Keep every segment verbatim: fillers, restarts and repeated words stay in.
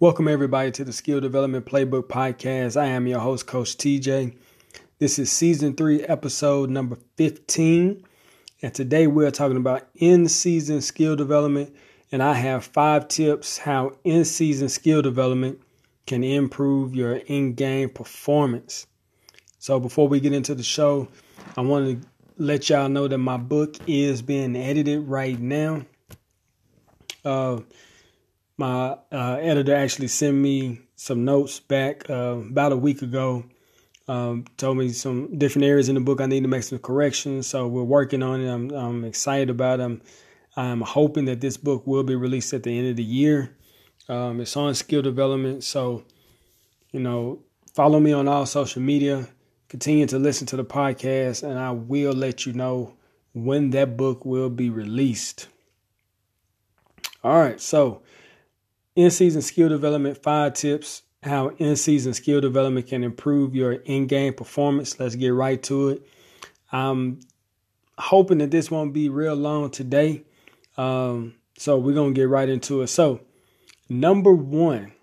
Welcome everybody to the Skill Development Playbook Podcast. I am your host, Coach T J. This is season three, episode number fifteen. And today we're talking about in-season skill development. And I have five tips how in-season skill development can improve your in-game performance. So before we get into the show, I want to let y'all know that my book is being edited right now. Uh, My uh, editor actually sent me some notes back uh, about a week ago. Um, told me some different areas in the book I need to make some corrections. So we're working on it. I'm, I'm excited about it. I'm, I'm hoping that this book will be released at the end of the year. Um, it's on skill development. So, you know, follow me on all social media. Continue to listen to the podcast, and I will let you know when that book will be released. All right. So, in-season skill development, five tips, how in-season skill development can improve your in-game performance. Let's get right to it. I'm hoping that this won't be real long today. Um, so we're going to get right into it. So number one,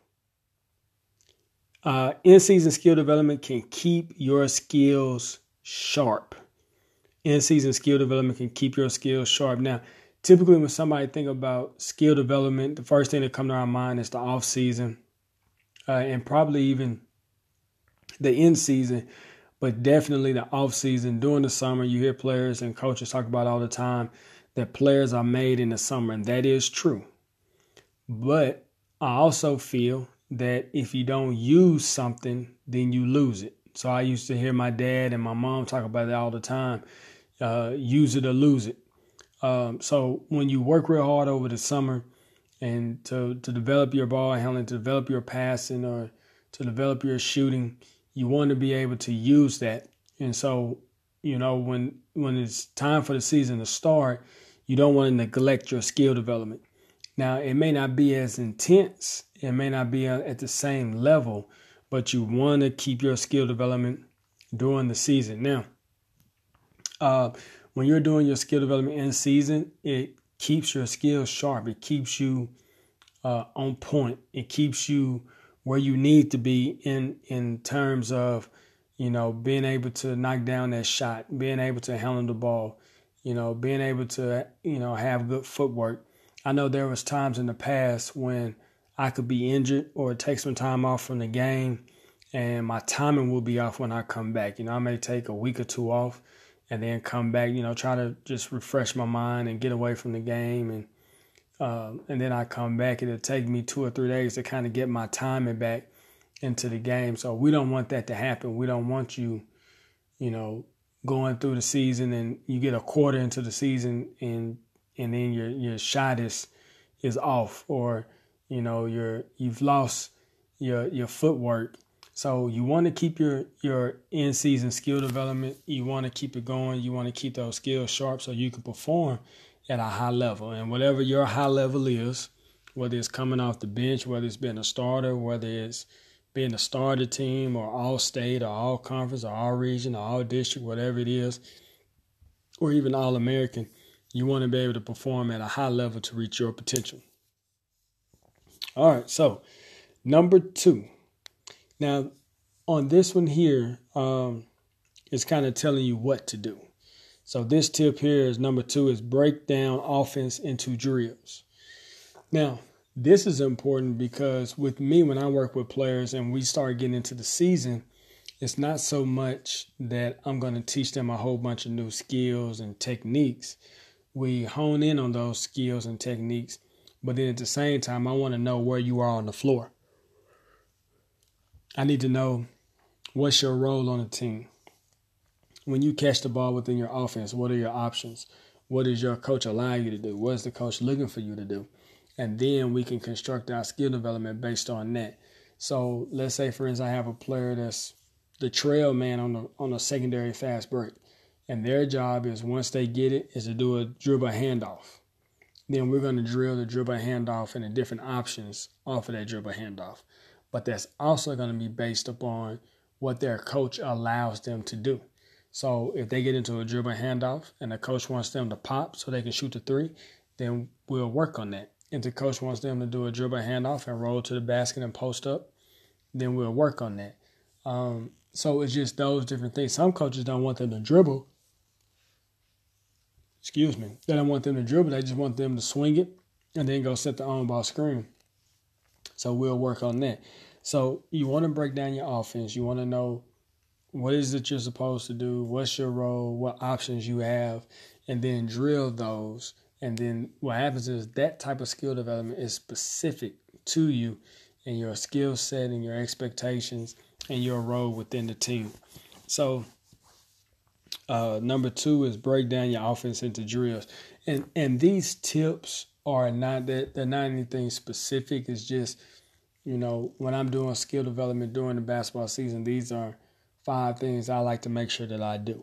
uh, in-season skill development can keep your skills sharp. In-season skill development can keep your skills sharp. Now, typically, when somebody think about skill development, the first thing that comes to our mind is the off season, uh, and probably even the in season, but definitely the off season. During the summer, you hear players and coaches talk about all the time that players are made in the summer, and that is true. But I also feel that if you don't use something, then you lose it. So I used to hear my dad and my mom talk about it all the time. Uh, use it or lose it. Um, so when you work real hard over the summer and to, to develop your ball handling, to develop your passing, or to develop your shooting, you want to be able to use that. And so, you know, when when it's time for the season to start, you don't want to neglect your skill development. Now, it may not be as intense. It may not be at the same level, but you want to keep your skill development during the season. Now, uh, when you're doing your skill development in season, it keeps your skills sharp. It keeps you uh, on point. It keeps you where you need to be in in terms of, you know, being able to knock down that shot, being able to handle the ball, you know, being able to, you know, have good footwork. I know there was times in the past when I could be injured or take some time off from the game, and my timing will be off when I come back. You know, I may take a week or two off and then come back, you know, try to just refresh my mind and get away from the game. And uh, and then I come back. It'll take me two or three days to kind of get my timing back into the game. So we don't want that to happen. We don't want you, you know, going through the season and you get a quarter into the season and and then your your shot is is off, or, you know, you're you've lost your your footwork. So you want to keep your, your in-season skill development. You want to keep it going. You want to keep those skills sharp so you can perform at a high level. And whatever your high level is, whether it's coming off the bench, whether it's being a starter, whether it's being a starter team or all-state or all-conference or all-region or all-district, whatever it is, or even all-American, you want to be able to perform at a high level to reach your potential. All right, so number two. Now, on this one here, um, it's kind of telling you what to do. So this tip here is number two is break down offense into drills. Now, this is important because with me, when I work with players and we start getting into the season, it's not so much that I'm going to teach them a whole bunch of new skills and techniques. We hone in on those skills and techniques, but then at the same time, I want to know where you are on the floor. I need to know what's your role on the team. When you catch the ball within your offense, what are your options? What does your coach allow you to do? What is the coach looking for you to do? And then we can construct our skill development based on that. So let's say, for instance, I have a player that's the trail man on the on a secondary fast break. And their job is, once they get it, is to do a dribble handoff. Then we're going to drill the dribble handoff and the different options off of that dribble handoff. But that's also going to be based upon what their coach allows them to do. So if they get into a dribble handoff and the coach wants them to pop so they can shoot the three, then we'll work on that. if the coach wants them to do a dribble handoff and roll to the basket and post up, then we'll work on that. Um, so it's just those different things. Some coaches don't want them to dribble. Excuse me. They don't want them to dribble. They just want them to swing it and then go set the on-ball screen. So we'll work on that. So you want to break down your offense. You want to know what is it you're supposed to do, what's your role, what options you have, and then drill those. And then what happens is that type of skill development is specific to you and your skill set and your expectations and your role within the team. So uh, number two is break down your offense into drills. And and these tips are not that they're not anything specific. It's just, you know, when I'm doing skill development during the basketball season, these are five things I like to make sure that I do.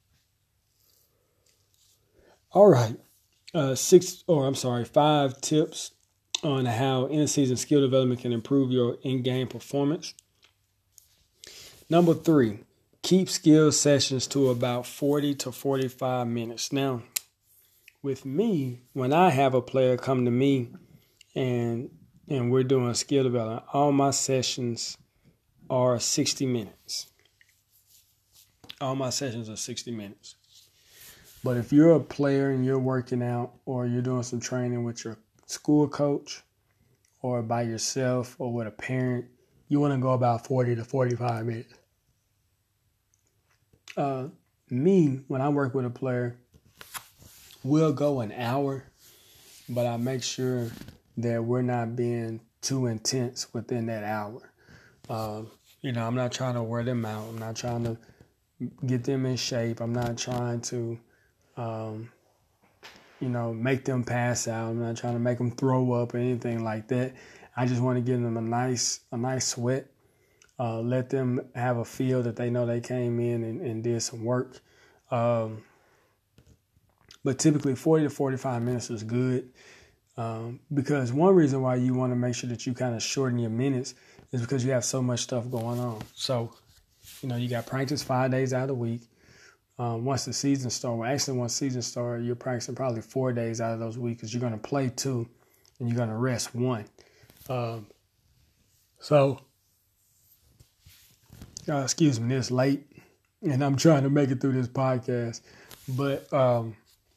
All right. Uh, six, or I'm sorry, five tips on how in-season skill development can improve your in-game performance. Number three, keep skill sessions to about forty to forty-five minutes. Now, with me, when I have a player come to me and and we're doing skill development, all my sessions are sixty minutes. All my sessions are sixty minutes. But if you're a player and you're working out or you're doing some training with your school coach or by yourself or with a parent, you want to go about forty to forty-five minutes. Uh, me, when I work with a player, we'll go an hour, but I make sure that we're not being too intense within that hour. Uh, you know, I'm not trying to wear them out. I'm not trying to get them in shape. I'm not trying to Um, you know, make them pass out. I'm not trying to make them throw up or anything like that. I just want to give them a nice, a nice sweat. Uh, let them have a feel that they know they came in and, and did some work. Um, but typically forty to forty-five minutes is good. Um, because one reason why you want to make sure that you kind of shorten your minutes is because you have so much stuff going on. So, you know, you got practice five days out of the week. Um, once the season starts, well, actually once season starts, you're practicing probably four days out of those weeks because you're going to play two and you're going to rest one. Um, so, uh, excuse me, it's late and I'm trying to make it through this podcast. But um,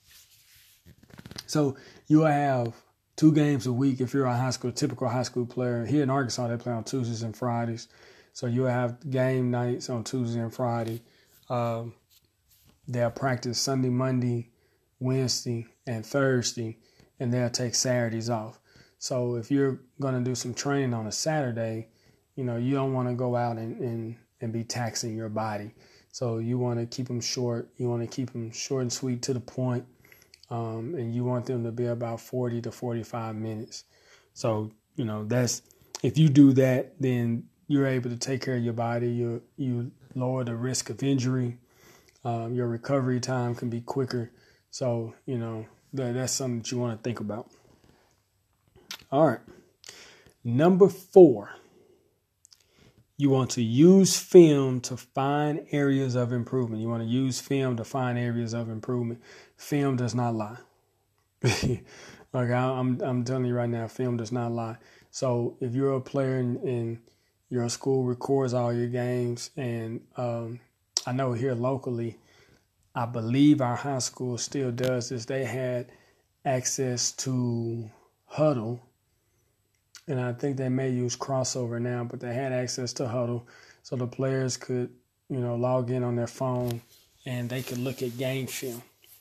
so you'll have two games a week if you're a high school, typical high school player. Here in Arkansas, they play on Tuesdays and Fridays. So you'll have game nights on Tuesday and Friday. Um, They'll practice Sunday, Monday, Wednesday, and Thursday, and they'll take Saturdays off. So if you're going to do some training on a Saturday, you know, you don't want to go out and, and, and be taxing your body. So you want to keep them short. You want to keep them short and sweet to the point, um, and you want them to be about forty to forty-five minutes. So, you know, that's if you do that, then you're able to take care of your body. You you lower the risk of injury. Um, your recovery time can be quicker. So, you know, that, that's something that you want to think about. All right. Number four, you want to use film to find areas of improvement. You want to use film to find areas of improvement. Film does not lie. Like I, I'm, I'm telling you right now, film does not lie. So if you're a player and, and your school records all your games and, um, I know here locally, I believe our high school still does this. They had access to Huddle, and I think they may use Crossover now, but they had access to Huddle, so the players could, you know, log in on their phone and they could look at game film.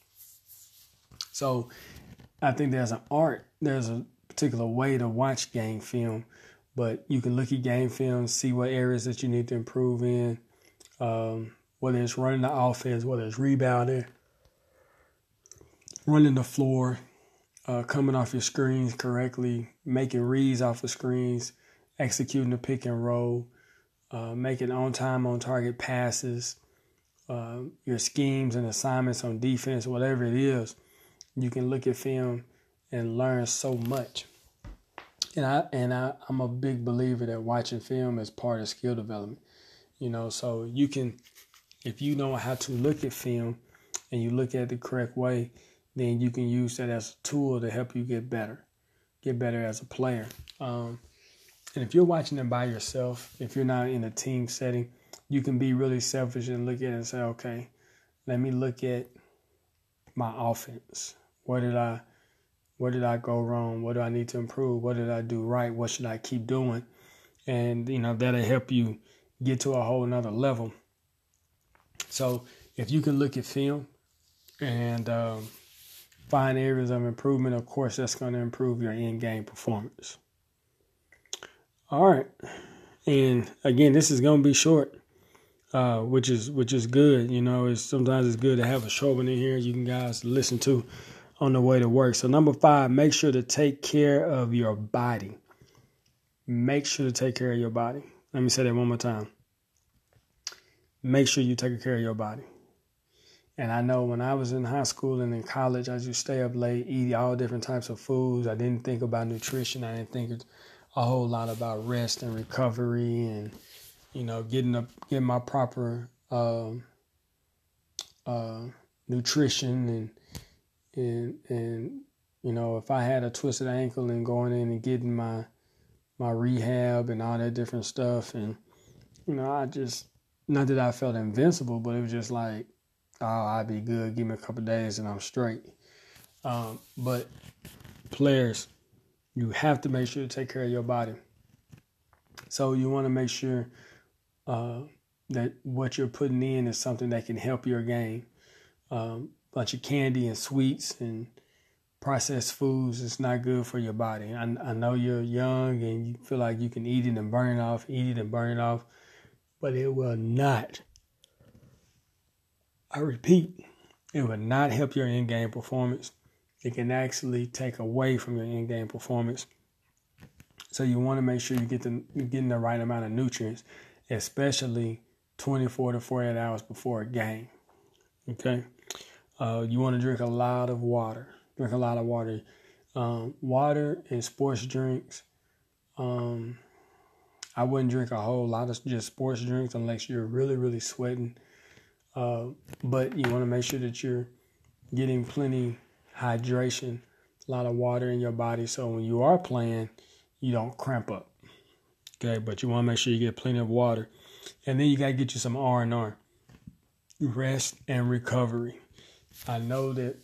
So I think there's an art, there's a particular way to watch game film, but you can look at game film, see what areas that you need to improve in. Um, whether it's running the offense, whether it's rebounding, running the floor, uh, coming off your screens correctly, making reads off of screens, executing the pick and roll, uh, making on-time, on-target passes, uh, your schemes and assignments on defense, whatever it is, you can look at film and learn so much. And I and I, I'm a big believer that watching film is part of skill development. You know, so you can, if you know how to look at film and you look at it the correct way, then you can use that as a tool to help you get better, get better as a player. Um, and if you're watching it by yourself, if you're not in a team setting, you can be really selfish and look at it and say, okay, let me look at my offense. Where did I, where did I go wrong? What do I need to improve? What did I do right? What should I keep doing? And, you know, that'll help you get to a whole nother level. So if you can look at film and um, find areas of improvement, of course, that's going to improve your in-game performance. All right. And again, this is going to be short, uh, which is which is good. You know, it's sometimes it's good to have a short one in here you can guys listen to on the way to work. So number five, make sure to take care of your body. Make sure to take care of your body. Let me say that one more time. Make sure you take care of your body. And I know when I was in high school and in college, I used to stay up late, eat all different types of foods. I didn't think about nutrition. I didn't think a whole lot about rest and recovery and, you know, getting a, getting my proper uh, uh, nutrition and, and, and, you know, if I had a twisted ankle and going in and getting my, my rehab and all that different stuff. And, you know, I just, not that I felt invincible, but it was just like, oh, I'd be good. Give me a couple of days and I'm straight. Um, but players, you have to make sure to take care of your body. So you want to make sure uh, that what you're putting in is something that can help your game. Um, bunch of candy and sweets and processed foods is not good for your body. I, I know you're young and you feel like you can eat it and burn it off, eat it and burn it off, but it will not. I repeat, it will not help your in-game performance. It can actually take away from your in-game performance. So you want to make sure you get the you're getting the right amount of nutrients, especially twenty-four to forty-eight hours before a game. Okay, uh, you want to drink a lot of water. Drink a lot of water. Um, water and sports drinks. Um, I wouldn't drink a whole lot of just sports drinks unless you're really, really sweating. Uh, but you want to make sure that you're getting plenty hydration, a lot of water in your body, so when you are playing, you don't cramp up. Okay, but you want to make sure you get plenty of water, and then you got to get you some R and R, rest and recovery. I know that,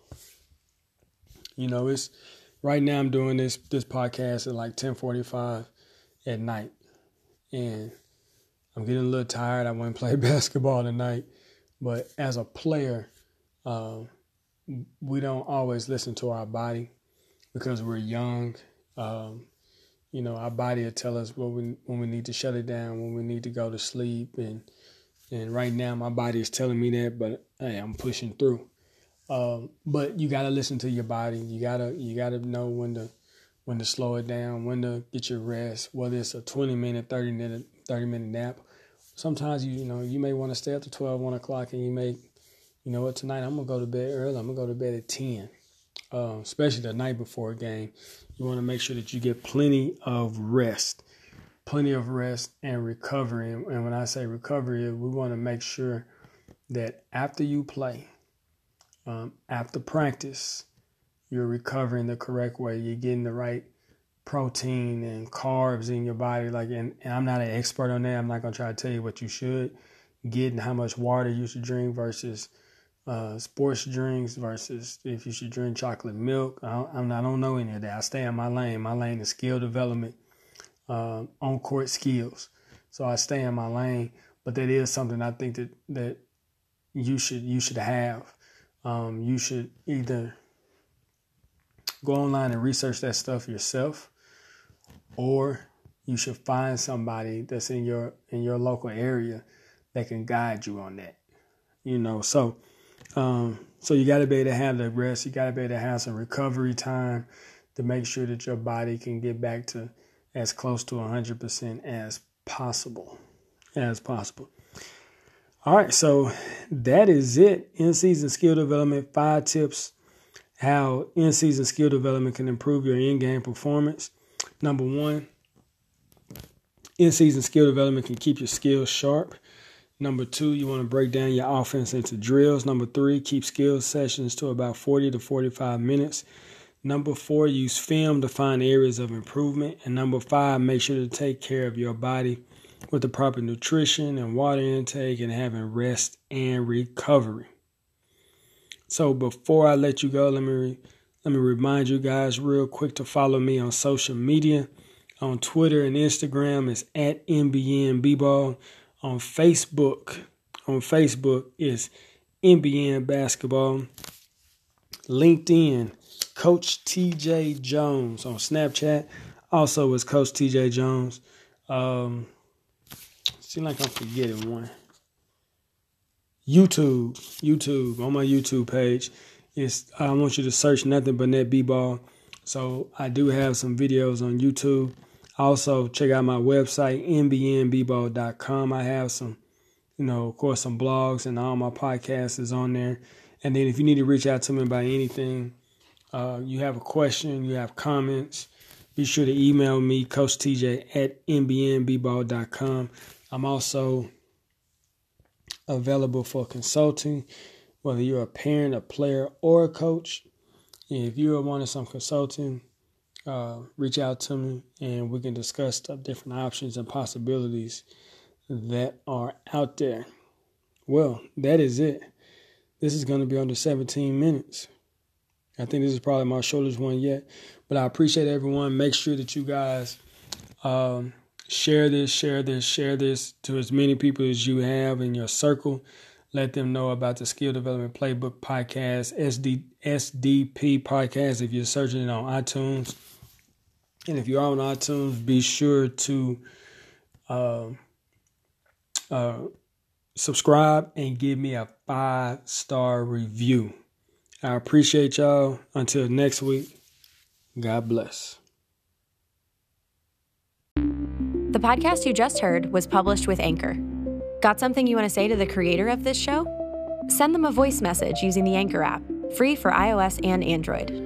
you know, it's right now. I'm doing this this podcast at like ten forty-five at night, and I'm getting a little tired. I want to play basketball tonight. But as a player, uh, we don't always listen to our body because we're young. Um, you know, our body will tell us when we, when we need to shut it down, when we need to go to sleep. And and right now my body is telling me that, but hey, I'm pushing through. Um, but you got to listen to your body. You got to you got to know when to when to slow it down, when to get your rest, whether it's a twenty minute, thirty minute, thirty minute nap. Sometimes, you you know, you may want to stay up to twelve, one o'clock, and you may, you know what, tonight I'm going to go to bed early. I'm going to go to bed at ten, uh, especially the night before a game. You want to make sure that you get plenty of rest, plenty of rest and recovery. And, and when I say recovery, we want to make sure that after you play, um, after practice, you're recovering the correct way. You're getting the right protein and carbs in your body. Like, and, and I'm not an expert on that. I'm not going to try to tell you what you should get and how much water you should drink versus uh, sports drinks versus if you should drink chocolate milk. I don't, I'm not, I don't know any of that. I stay in my lane. My lane is skill development, uh, on-court skills. So I stay in my lane. But that is something I think that, that you should you should have. Um, you should either go online and research that stuff yourself, or you should find somebody that's in your in your local area that can guide you on that. You know, so um, so you got to be able to have the rest. You got to be able to have some recovery time to make sure that your body can get back to as close to one hundred percent as possible, as possible. All right, so that is it. In-season skill development, five tips how in-season skill development can improve your in-game performance. Number one, in-season skill development can keep your skills sharp. Number two, you want to break down your offense into drills. Number three, keep skill sessions to about forty to forty-five minutes. Number four, use film to find areas of improvement. And number five, make sure to take care of your body with the proper nutrition and water intake and having rest and recovery. So before I let you go, let me let me remind you guys real quick to follow me on social media. On Twitter and Instagram, it's at N B N B-Ball. On Facebook, on Facebook is N B N Basketball. LinkedIn, Coach T J Jones. On Snapchat, also is Coach T J Jones. Um, seems like I'm forgetting one. YouTube, YouTube, on my YouTube page, is I want you to search nothing but net B-Ball. So I do have some videos on YouTube. Also, check out my website, N B N B ball dot com. I have some, you know, of course, some blogs, and all my podcasts is on there. And then if you need to reach out to me about anything, uh, you have a question, you have comments, be sure to email me, Coach T J at N B N B ball dot com. I'm also available for consulting, whether you're a parent, a player, or a coach. If you're wanting some consulting, uh, reach out to me and we can discuss the different options and possibilities that are out there. Well, that is it. This is going to be under seventeen minutes. I think this is probably my shortest one yet, but I appreciate everyone. Make sure that you guys um, share this, share this, share this to as many people as you have in your circle. Let them know about the Skill Development Playbook Podcast, S D, S D P Podcast, if you're searching it on iTunes. And if you're on iTunes, be sure to uh, uh, subscribe and give me a five-star review. I appreciate y'all. Until next week, God bless. The podcast you just heard was published with Anchor. Got something you want to say to the creator of this show? Send them a voice message using the Anchor app, free for iOS and Android.